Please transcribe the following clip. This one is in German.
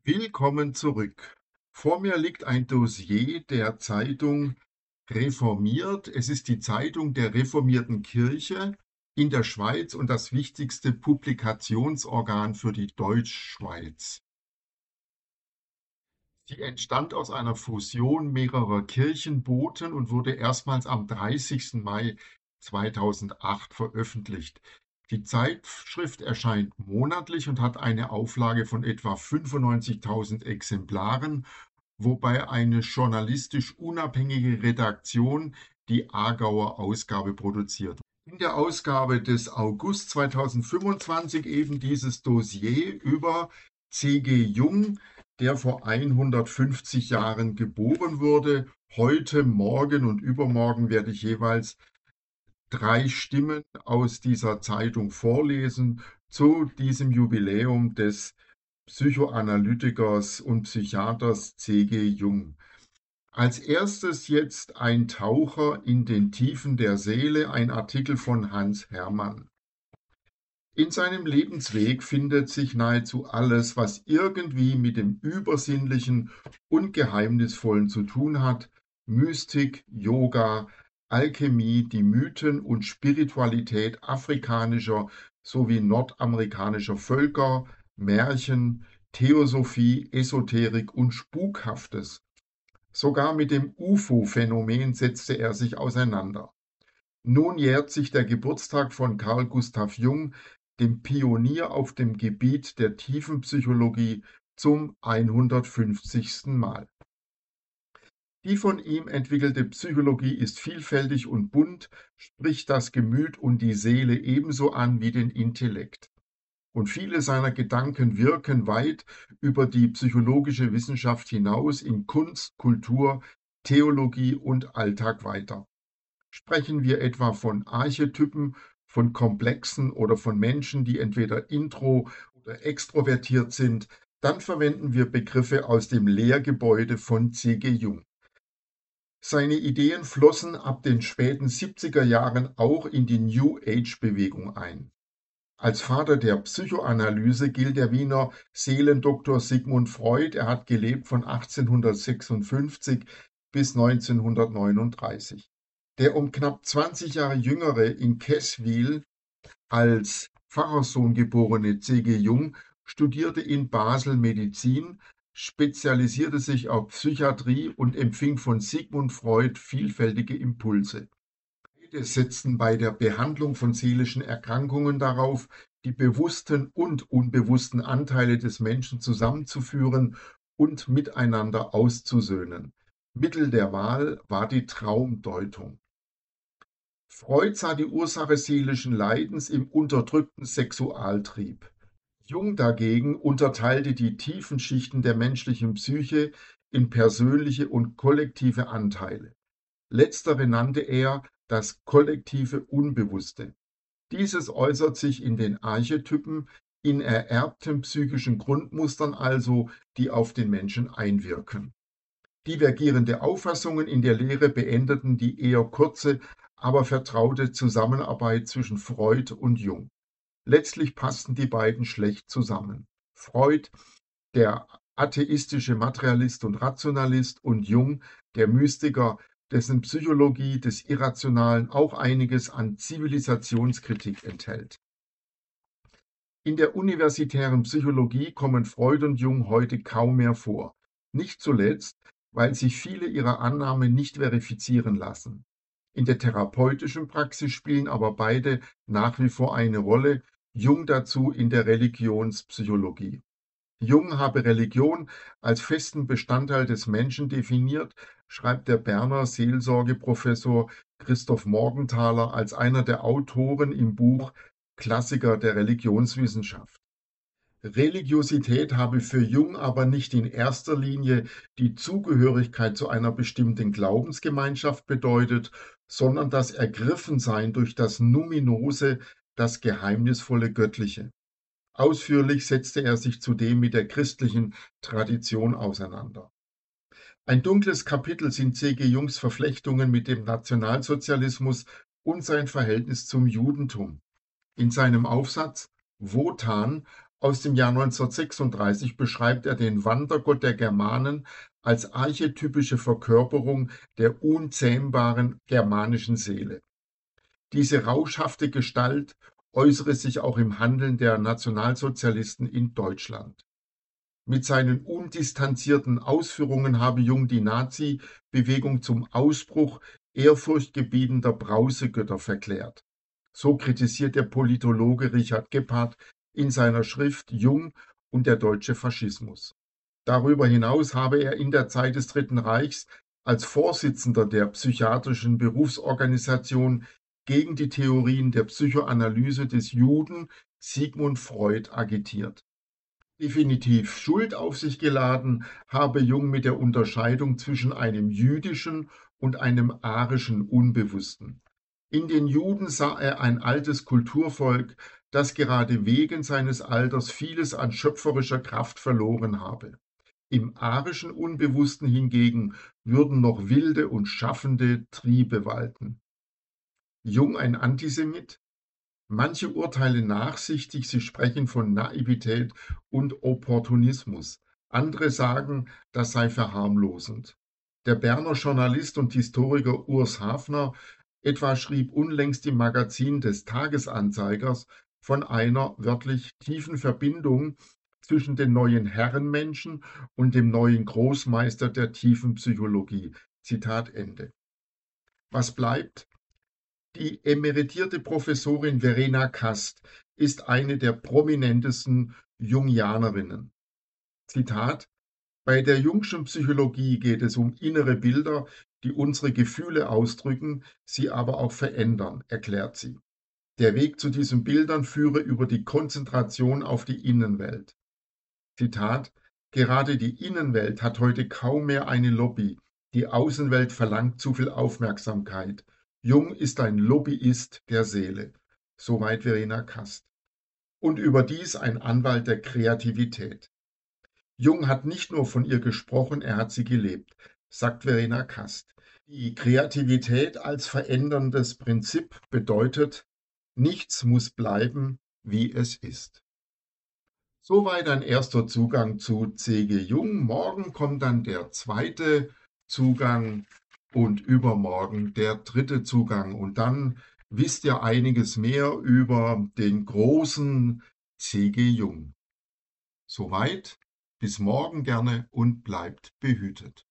Willkommen zurück. Vor mir liegt ein Dossier der Zeitung Reformiert. Es ist die Zeitung der reformierten Kirche in der Schweiz und das wichtigste Publikationsorgan für die Deutschschweiz. Sie entstand aus einer Fusion mehrerer Kirchenboten und wurde erstmals am 30. Mai 2008 veröffentlicht. Die Zeitschrift erscheint monatlich und hat eine Auflage von etwa 95.000 Exemplaren, wobei eine journalistisch unabhängige Redaktion die Aargauer Ausgabe produziert. In der Ausgabe des August 2025 eben dieses Dossier über C.G. Jung, der vor 150 Jahren geboren wurde. Heute, morgen und übermorgen werde ich jeweils 3 Stimmen aus dieser Zeitung vorlesen zu diesem Jubiläum des Psychoanalytikers und Psychiaters C.G. Jung. Als erstes jetzt ein Taucher in den Tiefen der Seele, ein Artikel von Hans Hermann. In seinem Lebensweg findet sich nahezu alles, was irgendwie mit dem Übersinnlichen und Geheimnisvollen zu tun hat: Mystik, Yoga, Alchemie, die Mythen und Spiritualität afrikanischer sowie nordamerikanischer Völker, Märchen, Theosophie, Esoterik und Spukhaftes. Sogar mit dem UFO-Phänomen setzte er sich auseinander. Nun jährt sich der Geburtstag von Carl Gustav Jung, dem Pionier auf dem Gebiet der Tiefenpsychologie, zum 150. Mal. Die von ihm entwickelte Psychologie ist vielfältig und bunt, spricht das Gemüt und die Seele ebenso an wie den Intellekt. Und viele seiner Gedanken wirken weit über die psychologische Wissenschaft hinaus in Kunst, Kultur, Theologie und Alltag weiter. Sprechen wir etwa von Archetypen, von Komplexen oder von Menschen, die entweder intro- oder extrovertiert sind, dann verwenden wir Begriffe aus dem Lehrgebäude von C.G. Jung. Seine Ideen flossen ab den späten 70er Jahren auch in die New Age-Bewegung ein. Als Vater der Psychoanalyse gilt der Wiener Seelendoktor Sigmund Freud. Er hat gelebt von 1856 bis 1939. Der um knapp 20 Jahre jüngere, in Käßwil als Pfarrerssohn geborene C.G. Jung studierte in Basel Medizin, spezialisierte sich auf Psychiatrie und empfing von Sigmund Freud vielfältige Impulse. Beide setzten bei der Behandlung von seelischen Erkrankungen darauf, die bewussten und unbewussten Anteile des Menschen zusammenzuführen und miteinander auszusöhnen. Mittel der Wahl war die Traumdeutung. Freud sah die Ursache seelischen Leidens im unterdrückten Sexualtrieb. Jung dagegen unterteilte die tiefen Schichten der menschlichen Psyche in persönliche und kollektive Anteile. Letztere nannte er das kollektive Unbewusste. Dieses äußert sich in den Archetypen, in ererbten psychischen Grundmustern also, die auf den Menschen einwirken. Divergierende Auffassungen in der Lehre beendeten die eher kurze, aber vertraute Zusammenarbeit zwischen Freud und Jung. Letztlich passten die beiden schlecht zusammen. Freud, der atheistische Materialist und Rationalist, und Jung, der Mystiker, dessen Psychologie des Irrationalen auch einiges an Zivilisationskritik enthält. In der universitären Psychologie kommen Freud und Jung heute kaum mehr vor. Nicht zuletzt, weil sich viele ihrer Annahmen nicht verifizieren lassen. In der therapeutischen Praxis spielen aber beide nach wie vor eine Rolle, Jung dazu in der Religionspsychologie. Jung habe Religion als festen Bestandteil des Menschen definiert, schreibt der Berner Seelsorgeprofessor Christoph Morgenthaler als einer der Autoren im Buch Klassiker der Religionswissenschaft. Religiosität habe für Jung aber nicht in erster Linie die Zugehörigkeit zu einer bestimmten Glaubensgemeinschaft bedeutet, sondern das Ergriffensein durch das Numinose, das geheimnisvolle Göttliche. Ausführlich setzte er sich zudem mit der christlichen Tradition auseinander. Ein dunkles Kapitel sind C.G. Jungs Verflechtungen mit dem Nationalsozialismus und sein Verhältnis zum Judentum. In seinem Aufsatz Wotan aus dem Jahr 1936 beschreibt er den Wandergott der Germanen als archetypische Verkörperung der unzähmbaren germanischen Seele. Diese rauschhafte Gestalt äußere sich auch im Handeln der Nationalsozialisten in Deutschland. Mit seinen undistanzierten Ausführungen habe Jung die Nazi-Bewegung zum Ausbruch ehrfurchtgebietender Brausegötter verklärt. So kritisiert der Politologe Richard Gebhardt in seiner Schrift Jung und der deutsche Faschismus. Darüber hinaus habe er in der Zeit des Dritten Reichs als Vorsitzender der psychiatrischen Berufsorganisation gegen die Theorien der Psychoanalyse des Juden Sigmund Freud agitiert. Definitiv Schuld auf sich geladen habe Jung mit der Unterscheidung zwischen einem jüdischen und einem arischen Unbewussten. In den Juden sah er ein altes Kulturvolk, das gerade wegen seines Alters vieles an schöpferischer Kraft verloren habe. Im arischen Unbewussten hingegen würden noch wilde und schaffende Triebe walten. Jung ein Antisemit? Manche urteilen nachsichtig, sie sprechen von Naivität und Opportunismus. Andere sagen, das sei verharmlosend. Der Berner Journalist und Historiker Urs Hafner etwa schrieb unlängst im Magazin des Tagesanzeigers von einer wörtlich tiefen Verbindung zwischen den neuen Herrenmenschen und dem neuen Großmeister der tiefen Psychologie. Zitat Ende. Was bleibt? Die emeritierte Professorin Verena Kast ist eine der prominentesten Jungianerinnen. Zitat: Bei der Jungschen Psychologie geht es um innere Bilder, die unsere Gefühle ausdrücken, sie aber auch verändern, erklärt sie. Der Weg zu diesen Bildern führe über die Konzentration auf die Innenwelt. Zitat: Gerade die Innenwelt hat heute kaum mehr eine Lobby. Die Außenwelt verlangt zu viel Aufmerksamkeit. Jung ist ein Lobbyist der Seele. Soweit Verena Kast. Und überdies ein Anwalt der Kreativität. Jung hat nicht nur von ihr gesprochen, er hat sie gelebt, sagt Verena Kast. Die Kreativität als veränderndes Prinzip bedeutet, nichts muss bleiben, wie es ist. Soweit ein erster Zugang zu C.G. Jung. Morgen kommt dann der zweite Zugang und übermorgen der dritte Zugang. Und dann wisst ihr einiges mehr über den großen C.G. Jung. Soweit, bis morgen gerne und bleibt behütet.